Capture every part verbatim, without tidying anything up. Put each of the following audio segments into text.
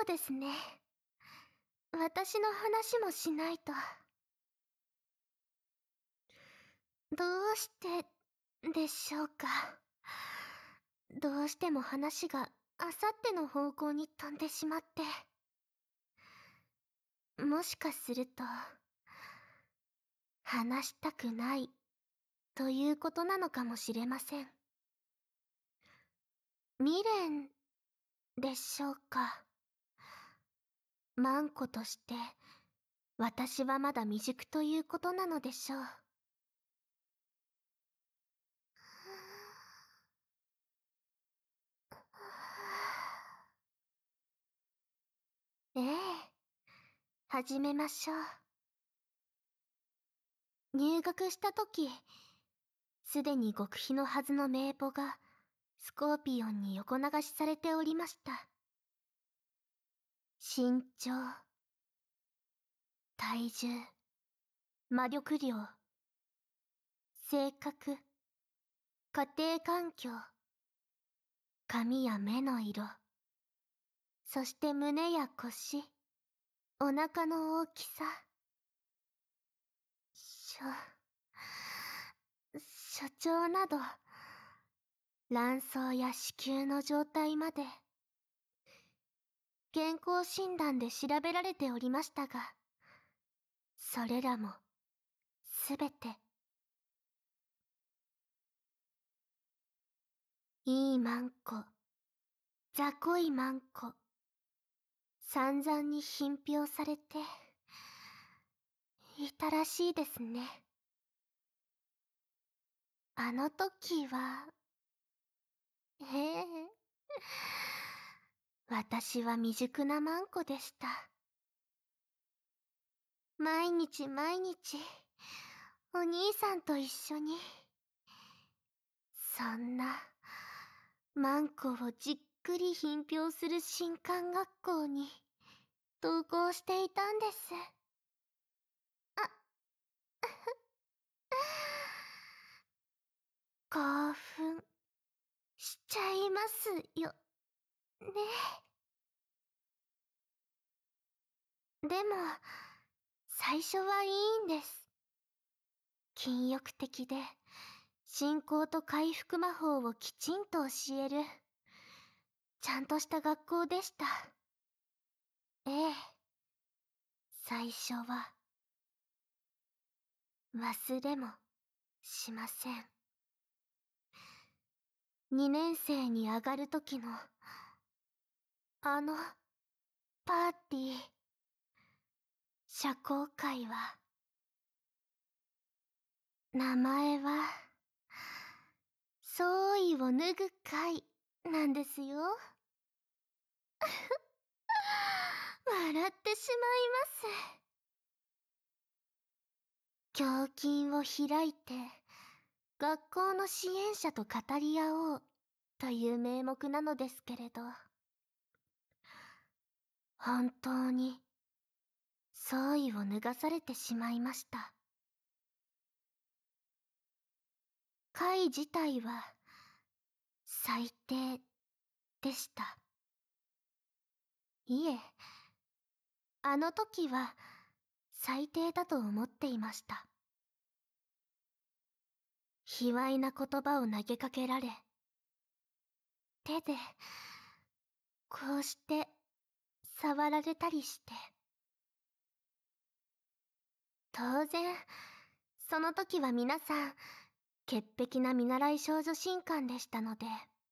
ですね。私の話もしないと。どうしてでしょうか。どうしても話があさっての方向に飛んでしまって。もしかすると、話したくないということなのかもしれません。未練でしょうか。万子として、私はまだ未熟ということなのでしょう。ええ、始めましょう。入学したとき、すでに極秘のはずの名簿が、スコーピオンに横流しされておりました。身長、体重、魔力量、性格、家庭環境、髪や目の色、そして胸や腰、お腹の大きさ。しょ、所長など、卵巣や子宮の状態まで、健康診断で調べられておりましたが、それらも、すべて、いいマンコ、雑魚いマンコ、散々に品評されて、いたらしいですね。あの時は、ええ、私は未熟なマンコでした。毎日毎日、お兄さんと一緒に、そんな、マンコをじっくり品評する新刊学校に、登校していたんです。興奮、しちゃいますよ、ね。でも、最初はいいんです。禁欲的で、信仰と回復魔法をきちんと教える、ちゃんとした学校でした。ええ、最初は、忘れもしません。二年生に上がる時の、あの、パーティー、社交会は、名前は、総意を脱ぐ会なんですよ。笑ってしまいます。胸筋を開いて、学校の支援者と語り合おうという名目なのですけれど、本当に、総意を脱がされてしまいました。会自体は、最低でした。いえ、あの時は、最低だと思っていました。卑猥な言葉を投げかけられ、手で、こうして、触られたりして。当然、その時は皆さん、潔癖な見習い少女神官でしたので、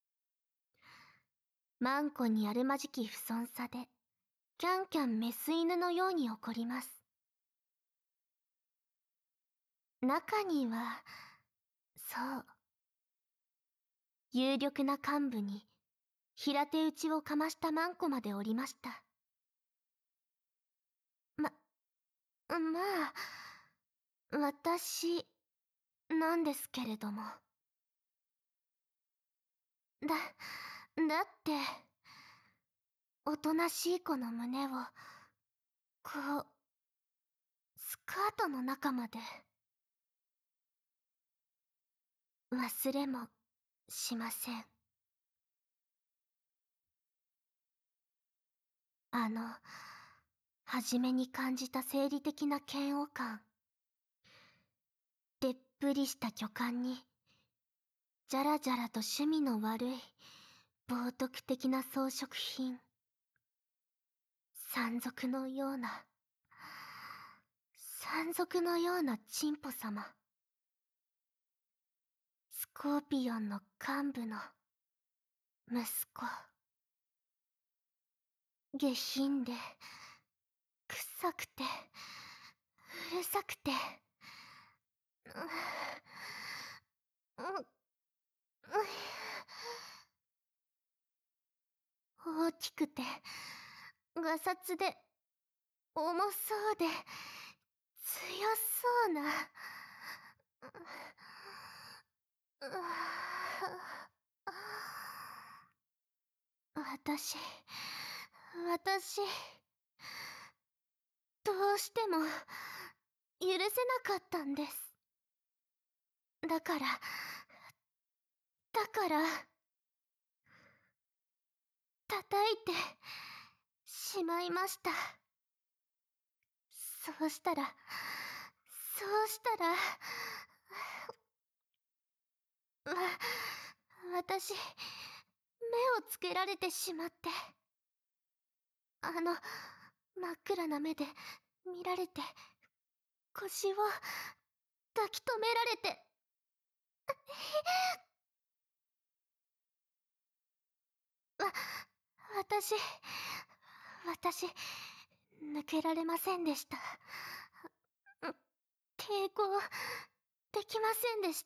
マンコにあるまじき不遜さで、キャンキャンメス犬のように怒ります。中には、そう、有力な幹部に、平手打ちをかましたマンコまでおりました。ま、まあ、私、なんですけれども。だ、だって、おとなしい子の胸を、こう、スカートの中まで。忘れもしません。 あの、初めに感じた生理的な嫌悪感。でっぷりした巨漢に、じゃらじゃらと趣味の悪い、冒涜的な装飾品。山賊のような、山賊のようなチンポ様。スコーピオンの幹部の、息子。下品で、臭くて、うるさくて、う、う、う、大きくて、がさつで、重そうで、強そうな、う、う、私、私、どうしても、許せなかったんです。だから、だから、叩いて、しまいました。そうしたら、そうしたら、わ、私、目をつけられてしまって。あの、真っ暗な目で見られて、腰を抱き留められて。わ、私、私、抜けられませんでした。抵抗、できませんでした。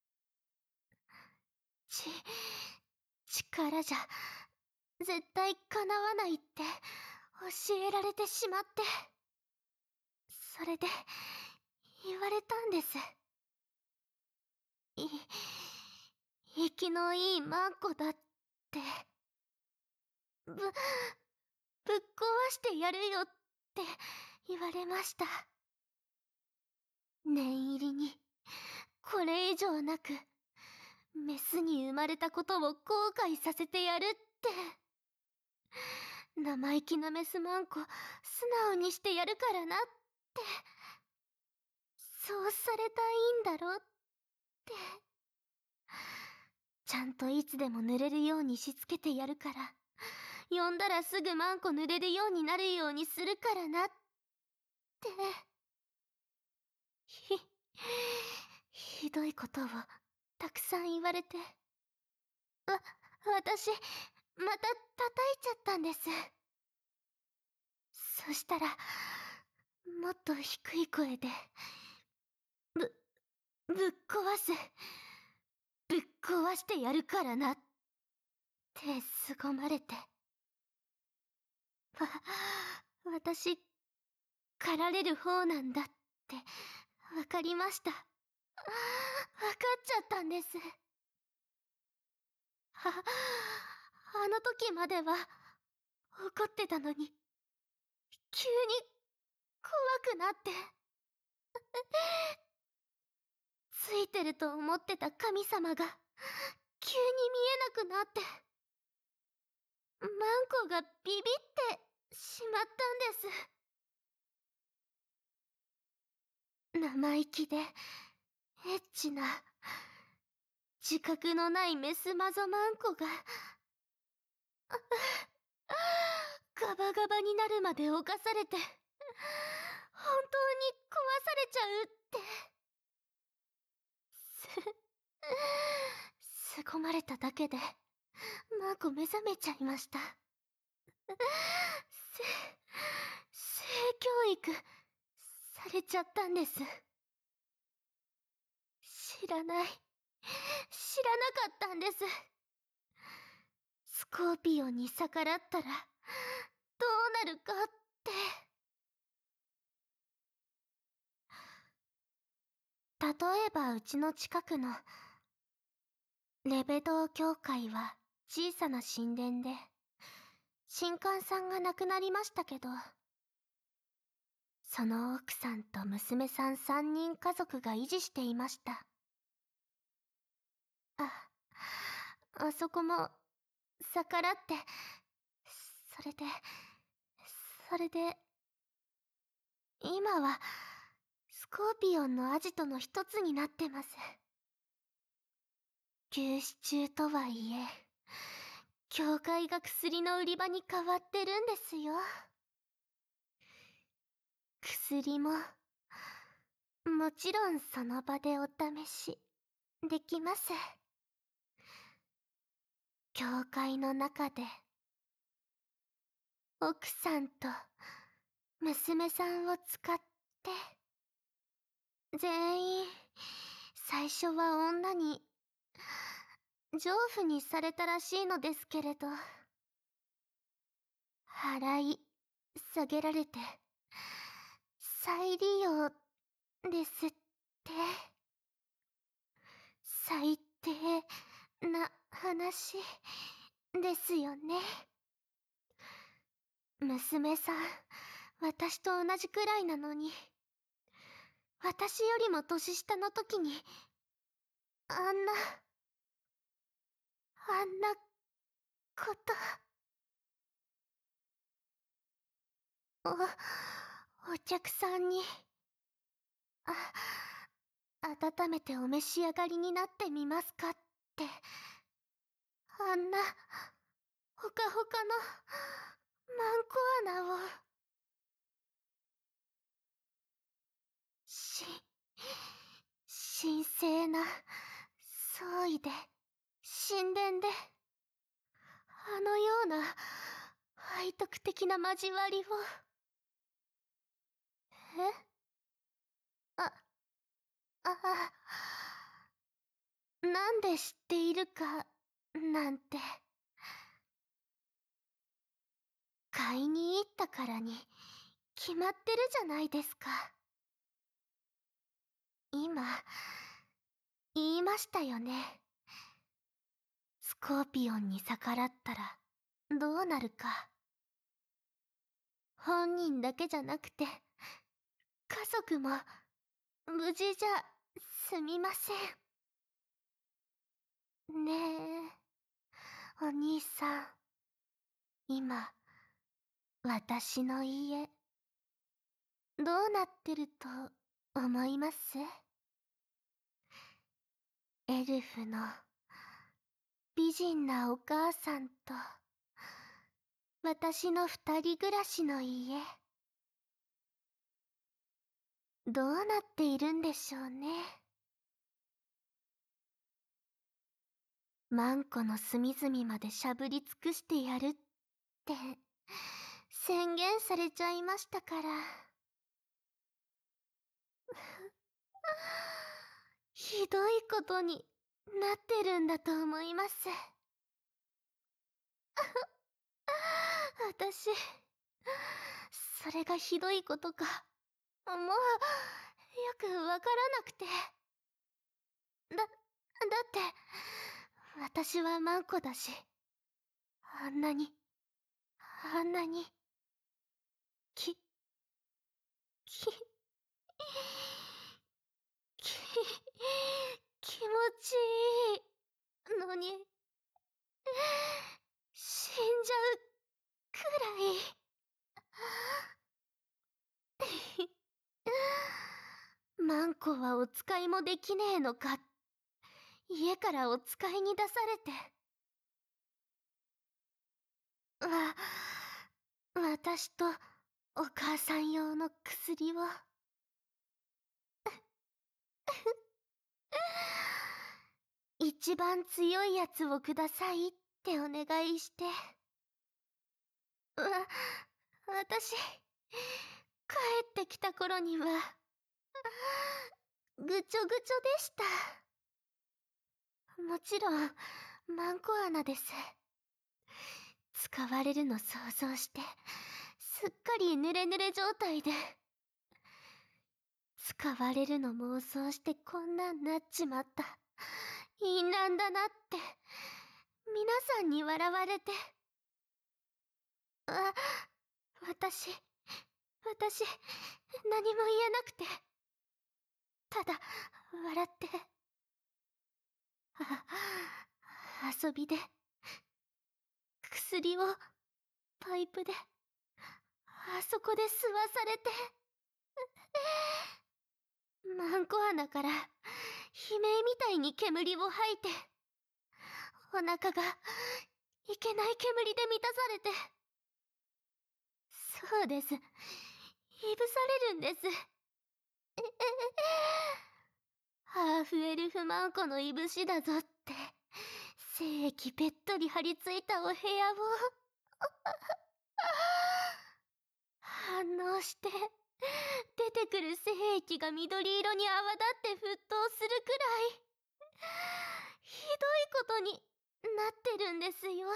ち、力じゃ、絶対叶わないって教えられてしまって。それで、言われたんです。い、生きのいいマンコだって。ぶ、ぶっ壊してやるよって言われました。念入りに、これ以上なく、メスに生まれたことを後悔させてやるって。生意気なメスマンコ、素直にしてやるからなって。そうされたいんだろって。ちゃんといつでも濡れるようにしつけてやるから、呼んだらすぐマンコ濡れるようになるようにするからなって。ひ、ひどいことをたくさん言われて。わ、私、また叩いちゃったんです。そしたら、もっと低い声で、ぶ、ぶっ壊す。ぶっ壊してやるからな。って凄まれて。わ、私、狩られる方なんだって、わかりました。わかっちゃったんです。は、あの時までは、怒ってたのに、急に、怖くなって。ついてると思ってた神様が、急に見えなくなって。マンコがビビってしまったんです。生意気で、エッチな、自覚のないメスマゾマンコが、ガバガバになるまで侵されて、本当に壊されちゃうって。す、凄まれただけで、マンコ目覚めちゃいました。せ、性教育、されちゃったんです。知らない。知らなかったんです。スコーピオンに逆らったら、どうなるかって。例えばうちの近くの、レベドー教会は小さな神殿で、神官さんが亡くなりましたけど、その奥さんと娘さん三人家族が維持していました。あ、あそこも、逆らって、それで、 それで、今は、スコーピオンのアジトの一つになってます。休止中とはいえ、教会が薬の売り場に変わってるんですよ。薬も、もちろんその場でお試し、できます。教会の中で、奥さんと、娘さんを使って、全員、最初は女に、娼婦にされたらしいのですけれど、払い、下げられて、再利用、ですって。最低な話ですよね。娘さん、私と同じくらいなのに、私よりも年下の時に、あんな、あんなこと。お、お客さんに、あ、温めてお召し上がりになってみますかって、あんな、ほかほかの、マンコアナを、し、神聖な、創意で、神殿で、あのような、背徳的な交わりを。えあ、あ、なんで知っているか、なんて。買いに行ったからに、決まってるじゃないですか。今、言いましたよね。スコーピオンに逆らったら、どうなるか。本人だけじゃなくて、家族も、無事じゃ、すみません。ねえ、お兄さん。今、私の家、どうなってると思います？エルフの美人なお母さんと私の二人暮らしの家、どうなっているんでしょうね。マンコの隅々までしゃぶり尽くしてやるって宣言されちゃいましたから。ひどいことになってるんだと思います。私、それがひどいことか、もう、よくわからなくて。だ、だって、私はマンコだし、あんなに、あんなに、き、き、き、気持ちいいのに、死んじゃうくらい。マンコはお使いもできねえのか。家からお使いに出されて。わ、私とお母さん用の薬を。一番強いやつをくださいってお願いして。わ、私、帰ってきた頃には、ぐちょぐちょでした。もちろん、マンコ穴です。使われるの想像して、すっかりヌレヌレ状態で。使われるの妄想してこんなんなっちまった。淫乱だなって、皆さんに笑われて。あ、私、私、何も言えなくて。ただ、笑って。あ、遊びで、薬を、パイプで、 あそこで吸わされて、マンコ穴から悲鳴みたいに煙を吐いて、お腹がいけない煙で満たされて、そうです。いぶされるんです。ハーフエルフマンコのいぶしだぞって、精液べっとり張り付いたお部屋を、反応して、出てくる精液が緑色に泡立って沸騰するくらい、ひどいことになってるんですよ。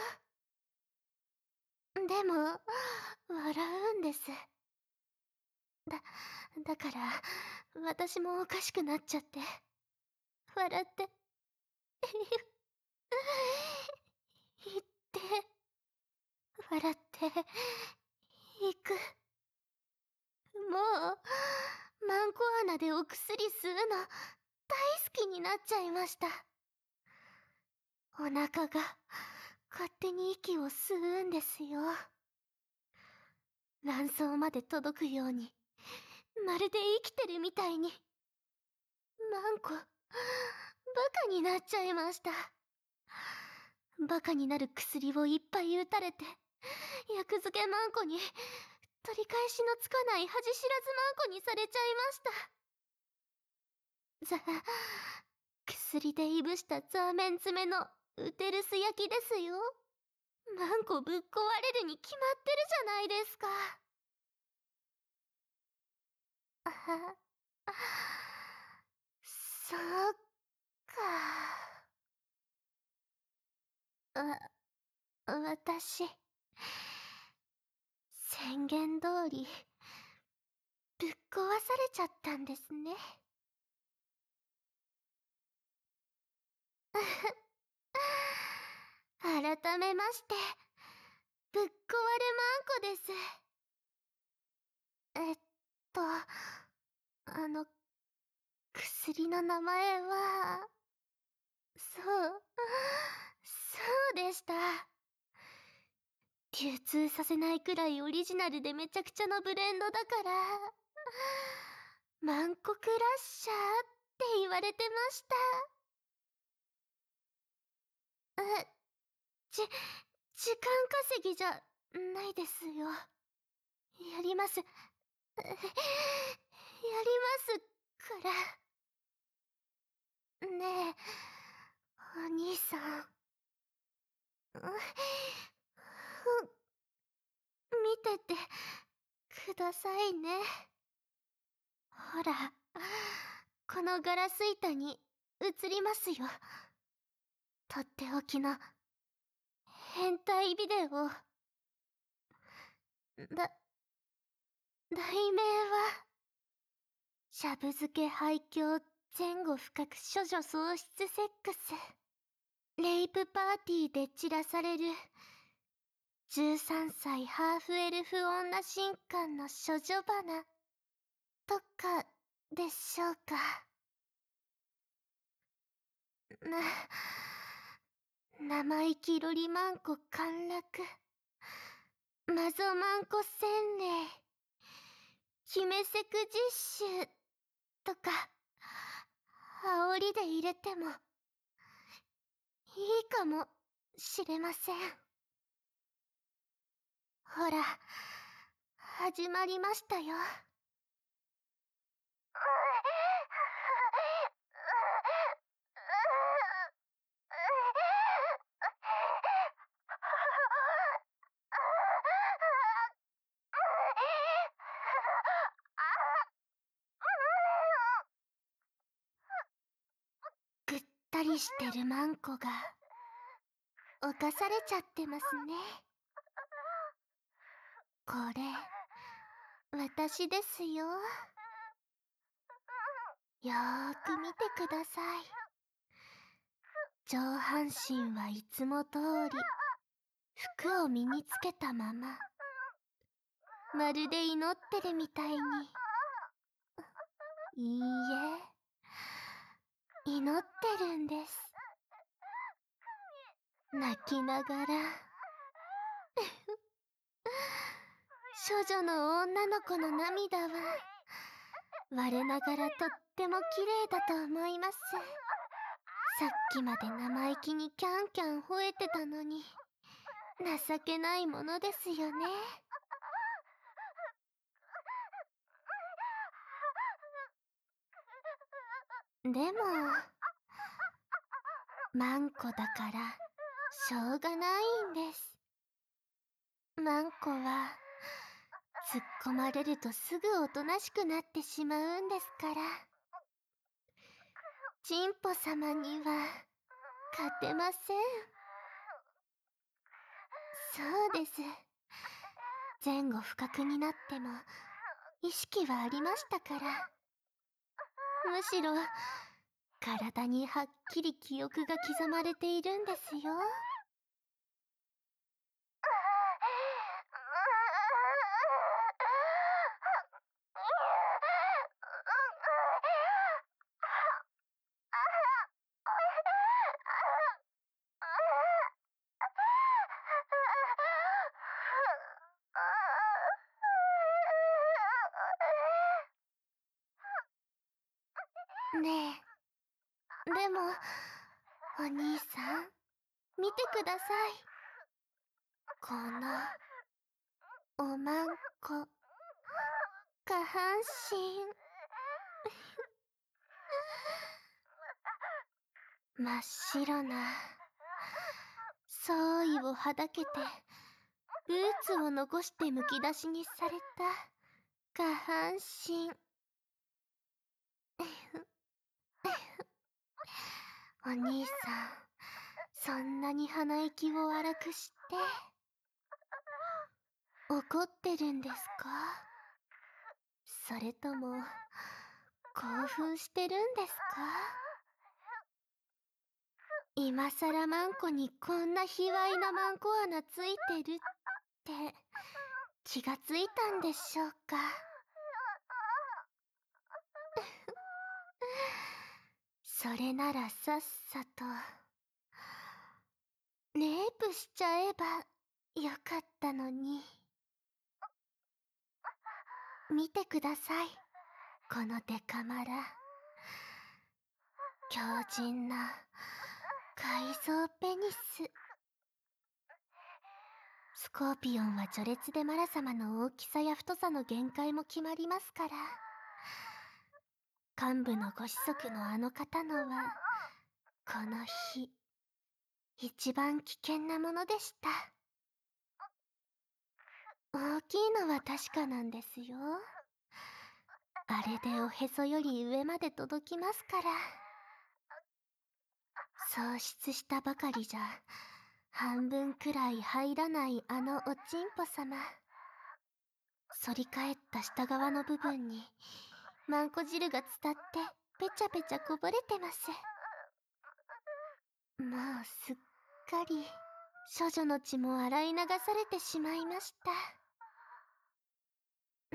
でも、笑うんです。だ、だから、私もおかしくなっちゃって、笑って、言って、笑って、行く。もう、マンコ穴でお薬吸うの、大好きになっちゃいました。お腹が、勝手に息を吸うんですよ。卵巣まで届くように、まるで生きてるみたいに。マンコ、バカになっちゃいました。バカになる薬をいっぱい打たれて、薬漬けマンコに、取り返しのつかない恥知らずマンコにされちゃいました。ざ、薬でいぶしたザーメン詰めのウテルス焼きですよ。マンコぶっ壊れるに決まってるじゃないですか。あは、そっか。わ、私、宣言通り、ぶっ壊されちゃったんですね。改めまして、ぶっ壊れマンコです。えっと、あの、薬の名前は、そう、そうでした。流通させないくらいオリジナルでめちゃくちゃのブレンドだから、マンコクラッシャーって言われてました。え、じ、時間稼ぎじゃないですよ。やります。やりますから。ねえ、お兄さん。見ててくださいね。ほら、このガラス板に映りますよ。とっておきの変態ビデオ。だ、題名は、シャブ漬け廃墟前後深く処女喪失セックス。レイプパーティーで散らされる、じゅうさんさいハーフエルフ女神官の処女花、とか、でしょうか。な、生意気ロリマンコ陥落。マゾマンコ洗礼。姫セク実習、とか、煽りで入れても、いいかもしれません。ほら、始まりましたよ。ぐったりしてるマンコが、犯されちゃってますね。これ、私ですよ。よーく見てください。上半身はいつも通り、服を身につけたまま。まるで祈ってるみたいに。いいえ、祈ってるんです。泣きながら。 処女の女の子の涙は我ながらとっても綺麗だと思います。さっきまで生意気にキャンキャン吠えてたのに、情けないものですよね。でもマンコだからしょうがないんです。マンコは突っ込まれるとすぐおとなしくなってしまうんですから。チンポ様には勝てません。そうです。前後不覚になっても意識はありましたから。むしろ体にはっきり記憶が刻まれているんですよ。ねえ、でもお兄さん、見てください。このおまんこ、下半身真っ白な総意をはだけてブーツを残してむき出しにされた下半身。お兄さん、そんなに鼻息を荒くして怒ってるんですか？それとも興奮してるんですか？今さらマンコにこんな卑猥なマンコ穴ついてるって気がついたんでしょうか？それならさっさとレイプしちゃえばよかったのに。見てください、このデカマラ。強靭な改造ペニス。スコーピオンは序列でマラ様の大きさや太さの限界も決まりますから。幹部のご子息のあの方のはこの日一番危険なものでした。大きいのは確かなんですよ。あれでおへそより上まで届きますから。喪失したばかりじゃ半分くらい入らないあのおちんぽ様。反り返った下側の部分にマンコ汁が伝ってペチャペチャこぼれてます。もうすっかり処女の血も洗い流されてしまいました。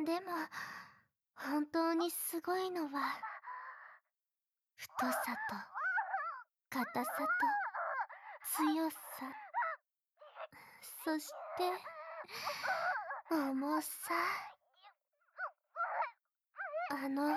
でも本当にすごいのは太さと硬さと強さ、そして重さ。あの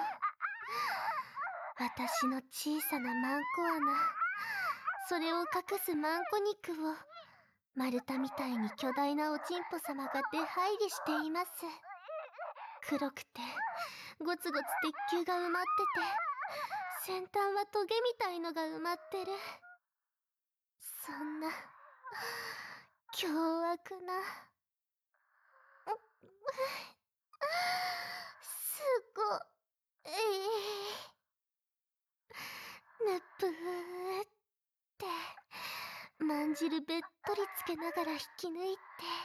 私の小さなマンコ穴、それを隠すマンコ肉を丸太みたいに巨大なおちんぽ様が出入りしています。黒くてゴツゴツ鉄球が埋まってて、先端はトゲみたいのが埋まってる。そんな凶悪なすごいぬぷーってまんじるべっとりつけながら引き抜いて、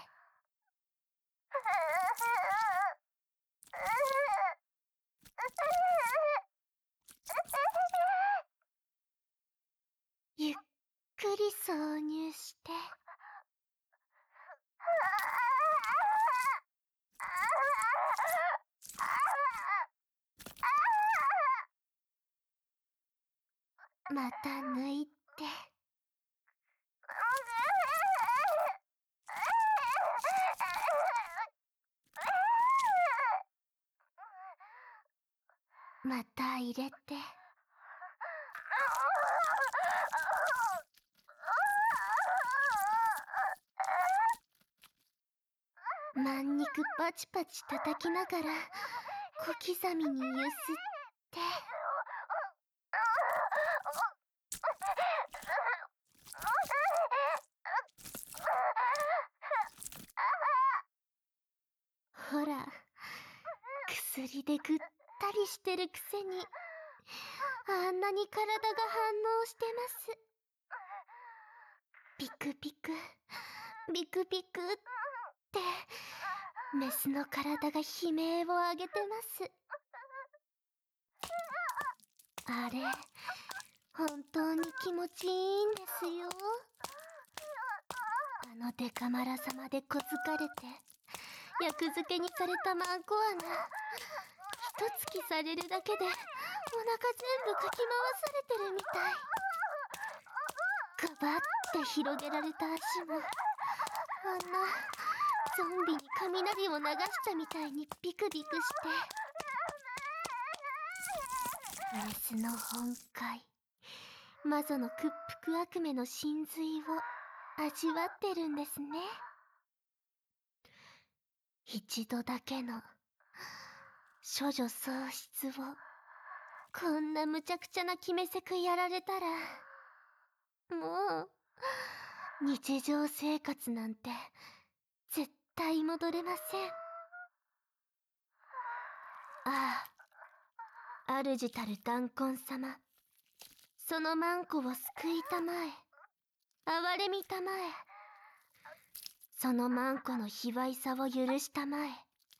ゆっくり挿入して、また抜いて、 また入れて。まん肉パチパチ叩きながら小刻みにゆすって。ほら、薬でぐったりしてるくせにあんなに体が反応してます。ピクピクビクビクってメスの体が悲鳴を上げてます。あれ、本当に気持ちいいんですよ。あのデカマラ様で小疲れて役付けにされたマンコアナ、一突きされるだけでお腹全部かき回されてるみたい。ガバって広げられた足もあんなゾンビに雷を流したみたいにビクビクして。メスの本懐、魔女の屈服悪夢の真髄を味わってるんですね。一度だけの処女喪失をこんな無茶苦茶な決めセクやられたら、もう日常生活なんて絶対戻れません。ああ、主たる弾痕様、そのマンコを救いたまえ、憐れみたまえ、そのマンコの卑猥さを許したまえ。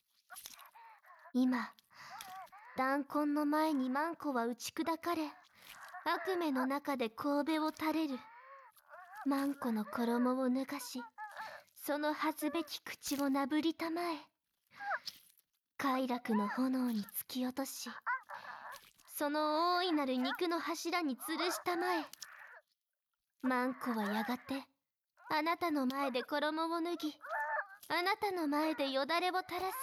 今、弾痕の前にマンコは打ち砕かれ、悪夢の中で神戸を垂れる。マンコの衣を脱がし、その恥ずべき口をなぶりたまえ。快楽の炎に突き落とし、その大いなる肉の柱に吊るしたまえ。マンコはやがてあなたの前で衣を脱ぎ、あなたの前でよだれを垂らす。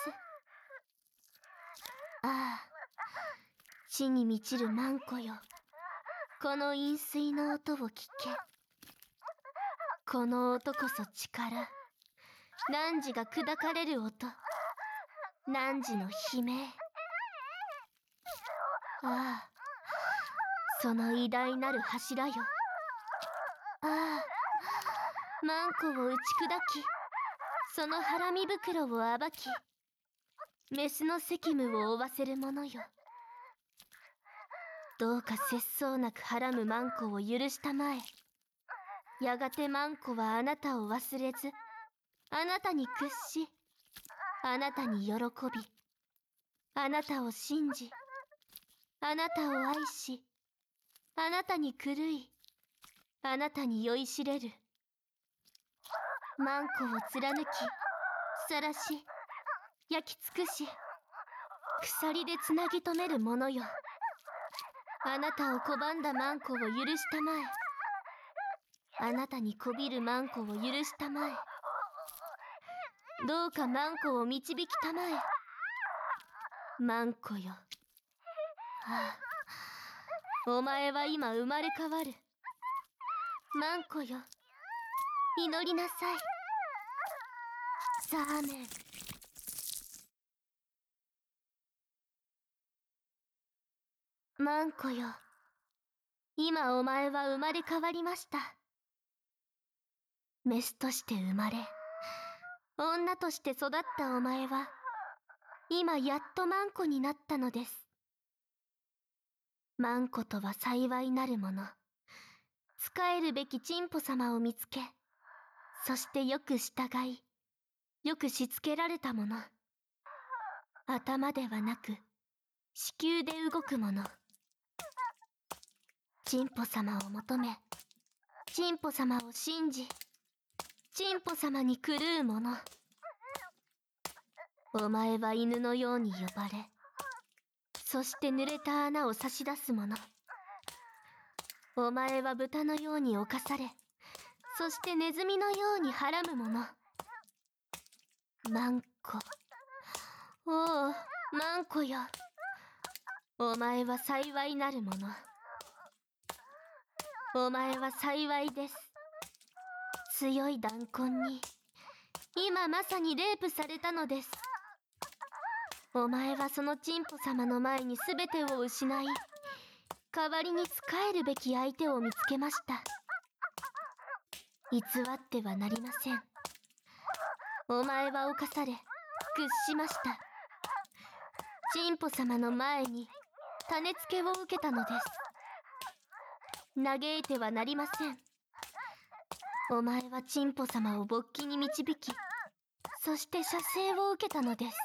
ああ、地に満ちるマンコよ、この飲水の音を聞け。この音こそ力、汝が砕かれる音、汝の悲鳴。ああ、その偉大なる柱よ。ああ、マンコを打ち砕き、そのハラミ袋を暴き、メスの責務を負わせるものよ。どうか節操なくはらむマンコを許したまえ。やがてマンコはあなたを忘れず、あなたに屈し、あなたに喜び、あなたを信じ、あなたを愛し、あなたに狂い、あなたに酔いしれる。マンコを貫き、晒し、焼き尽くし、鎖でつなぎ止めるものよ。あなたを拒んだマンコを許したまえ。あなたにこびるマンコを許したまえ。どうかマンコを導きたまえ。マンコよ。ああ、お前は今生まれ変わる。マンコよ、祈りなさい。さあメン。マンコよ、今お前は生まれ変わりました。メスとして生まれ、女として育ったお前は、今やっとマンコになったのです。マンコとは幸いなるもの。仕えるべきチンポ様を見つけ、そしてよく従い、よくしつけられたもの。頭ではなく、子宮で動くもの。チンポ様を求め、チンポ様を信じ、チンポ様に狂うもの。お前は犬のように呼ばれ、そして濡れた穴を差し出すもの。お前は豚のように侵され、そしてネズミのようにはらむもの。マンコ。おお、マンコよ。 お前は幸いなるもの。お前は幸いです。強い弾痕に、今まさにレイプされたのです。お前はそのチンポ様の前に全てを失い、代わりに仕えるべき相手を見つけました。偽ってはなりません。お前は犯され、屈しました。チンポ様の前に、種付けを受けたのです。嘆いてはなりません。お前はチンポ様を勃起に導き、そして射精を受けたのです。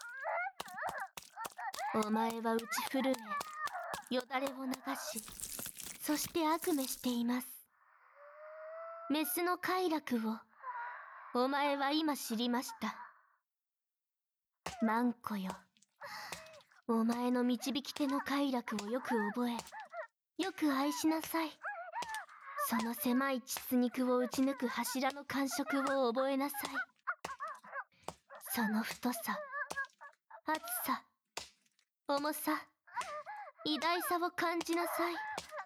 お前は打ち震え、よだれを流し、そして悪夢しています。メスの快楽を、お前は今知りました。マンコよ。お前の導き手の快楽をよく覚え、よく愛しなさい。その狭い膣肉を打ち抜く柱の感触を覚えなさい。その太さ、厚さ、重さ、偉大さを感じなさい。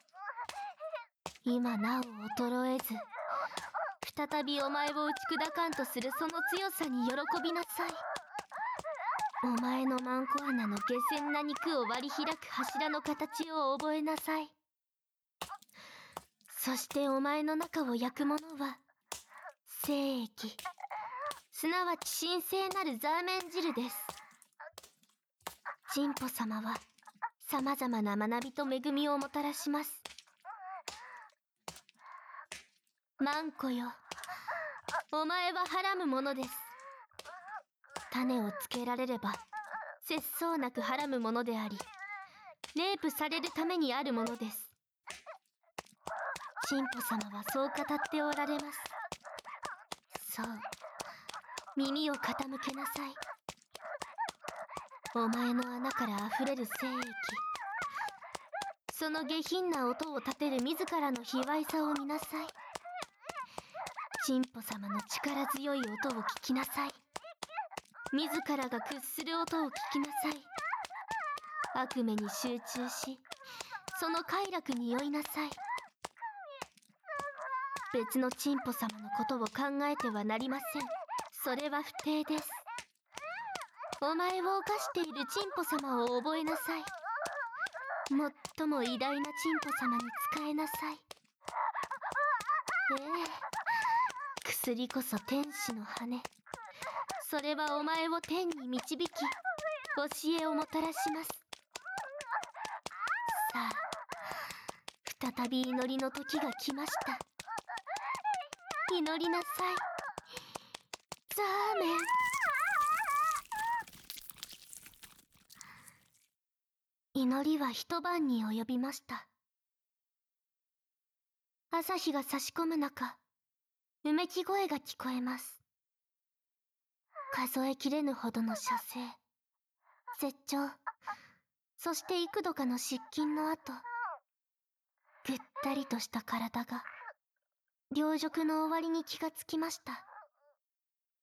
今なお衰えず、再びお前を打ち砕かんとするその強さに喜びなさい。お前のマンコ穴の下賤な肉を割り開く柱の形を覚えなさい。そしてお前の中を焼くものは、精液、すなわち神聖なるザーメン汁です。チンポ様は、様々な学びと恵みをもたらします。マンコよ、お前ははらむものです。種をつけられれば、節操なくはらむものであり、レイプされるためにあるものです。チンポ様はそう語っておられます。そう、耳を傾けなさい。お前の穴から溢れる精液、その下品な音を立てる自らの卑猥さを見なさい。チンポ様の力強い音を聞きなさい。自らが屈する音を聞きなさい。悪夢に集中し、その快楽に酔いなさい。別のチンポ様のことを考えてはなりません。それは不貞です。お前を犯しているチンポ様を覚えなさい。最も偉大なチンポ様に仕えなさい。ええ、薬こそ天使の羽。それはお前を天に導き、教えをもたらします。さあ、再び祈りの時が来ました。祈りなさい。ザーメン。祈りは一晩に及びました。朝日が差し込む中、うめき声が聞こえます。数えきれぬほどの射精、絶頂、そして幾度かの失禁の後、ぐったりとした体が、両辱の終わりに気がつきました。